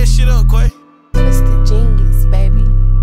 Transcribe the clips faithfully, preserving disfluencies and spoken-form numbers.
that shit up, Quay. Twisted Genius, baby.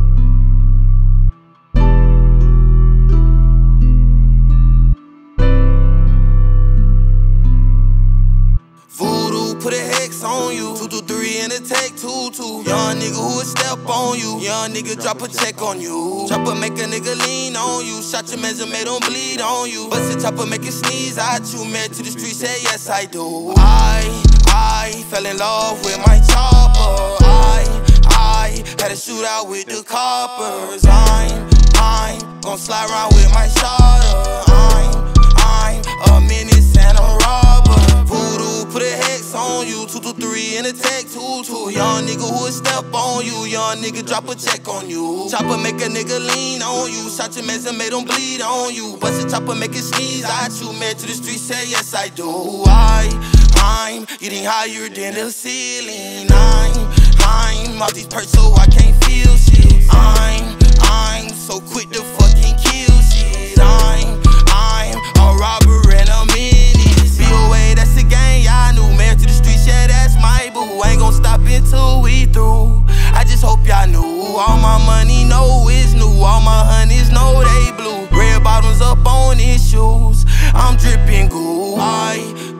Voodoo, put a hex on you. Two, two, three, and a take two, two. Young nigga who would step on you. Young nigga drop a check on you. Chopper make a nigga lean on you. Shot your mans and made him bleed on you. Bust a chopper, make it sneeze at you. Married to the streets, say yes I do. I, I fell in love with my chopper. I, I had a shootout with the coppers. I'm, I'm gon' slide around with my shotter. I'm, I'm a menace and a robber. Voodoo, put a hex on you. Two, two, three, and a tech two, two. Young nigga who would step on you. Young nigga drop a check on you. Chopper make a nigga lean on you. Shot your mans and made him bleed on you. Bust a chopper, make it sneeze at you. Married to the streets, say yes I do. I, I'm getting higher than the ceiling. I'm, I'm off these perks so I can't feel shit. I'm, I'm so quick to fucking kill shit. I'm, I'm a robber and a menace. B O A, that's the gang, y'all knew. Married to the streets, yeah, that's my boo. Ain't gon' stop until we through. I just hope y'all knew. All my money know is new. All my honeys know they blue. Red bottoms up on his shoes. I'm dripping goo. I,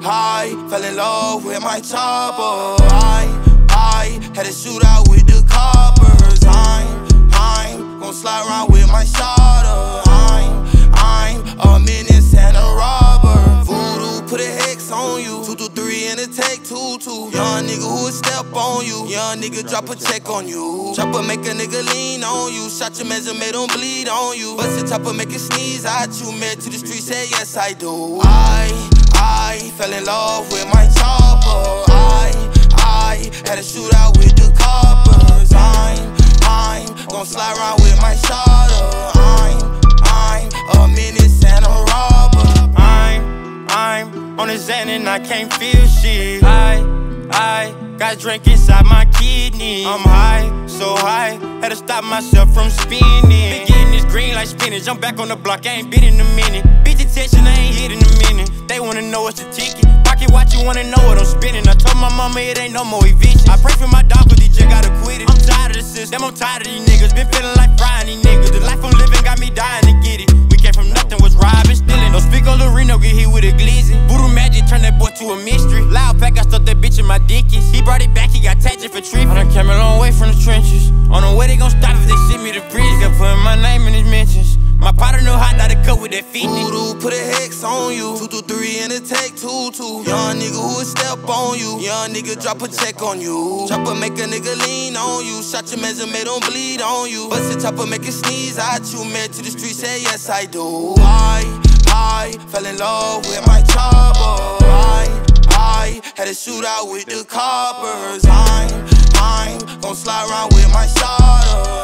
I fell in love with my chopper. I, I had a shootout with the coppers. I'm, I'm gon' slide around with my shotter. I'm, I'm a menace and a robber. Voodoo, put a hex on you. Two, two, three, and a take two, two. Young nigga who would step on you. Young nigga drop a check on you. Chopper make a nigga lean on you. Shot your mans and made him bleed on you. Bust a chopper, make it sneeze at you. Married to the streets, say yes I do. I, I fell in love with my chopper. I, I had a shootout with the coppers. I'm, I'm gon' slide around with my shotter. I'm, I'm a menace and a robber. I'm, I'm on a Zen and I can't feel shit. I, I got drink inside my kidney. I'm high, so high, had to stop myself from spinning. Been getting this green like spinach. I'm back on the block, I ain't been in a minute. Bitch attention, I ain't hit in a minute. They wanna know what's the ticket. Pocket watch, you wanna know what I'm spinning. I told my mama it ain't no more eviction. I pray for my dog cause he just gotta quit it. I'm tired of the system, I'm tired of these niggas. Been feeling like frying these niggas. The life I'm living got me dying to get it. We came from nothing, was robbing, stealing. Don't speak on Loreno, get hit with a glizzy. Voodoo magic, turn that boy to a mystery. Loud pack, I stuck that bitch in my dickies. He brought it back, he got tagged for tripping. I done came a long way from the trenches. On the way they gon' stop if they send me the bridge. Got putting my name in his mentions. My partner know how not to cut with that feet. Voodoo, put a hex on you. Two, two, three, and a take two, two. Young nigga who would step on you. Young nigga drop a check on you. Chopper make a nigga lean on you. Shot your mans and made him bleed on you. Bust a chopper, make it sneeze at you. Married to the streets, say yes I do. I, I fell in love with my chopper. I, I had a shootout with the coppers. I'm, I'm gon' slide around with my shotter.